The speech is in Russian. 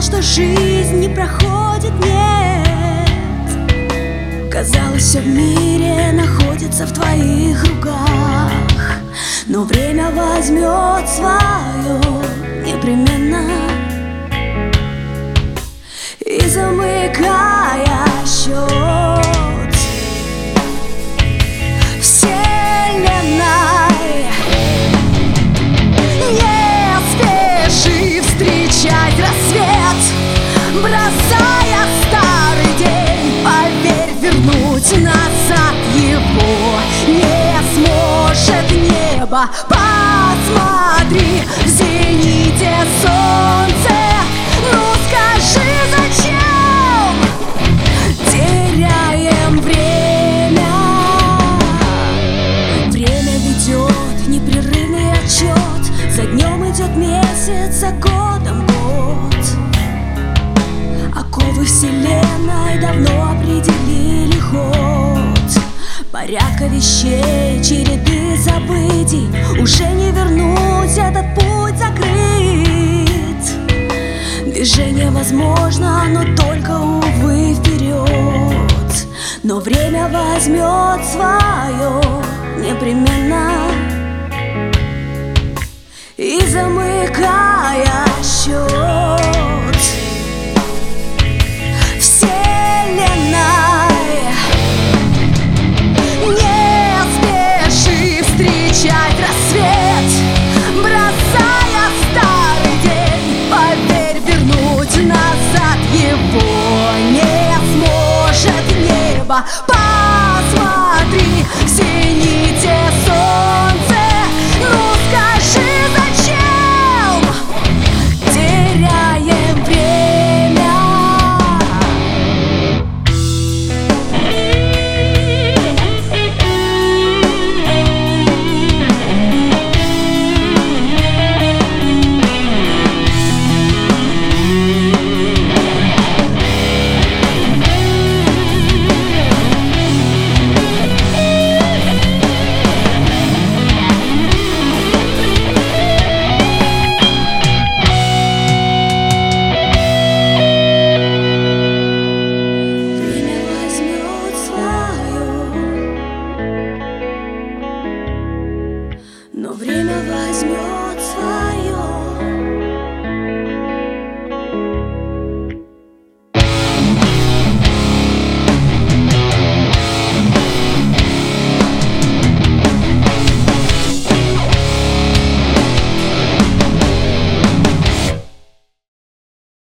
что жизнь не проходит, нет. Казалось, все в мире находится в твоих руках, но время возьмет свое непременно. И замыкая счет вселенной, не спеши встречать рассвет, бросая старый день. Поверь, вернуть назад его не сможет небо. Посмотри, в зените солнце. Ну скажи, зачем теряем время? Время ведет непрерывный отчет. За днем идет месяц, за годом год. Оковы вселенной давно определили ход. Порядка вещей, череды событий уже не вернуть, этот путь закрыт. Движение возможно, но только, увы, вперед. Но время возьмет свое непременно. И замыкая счет вселенной, не спеши встречать рассвет, бросая старый день. Поверь, вернуть назад его не сможет небо.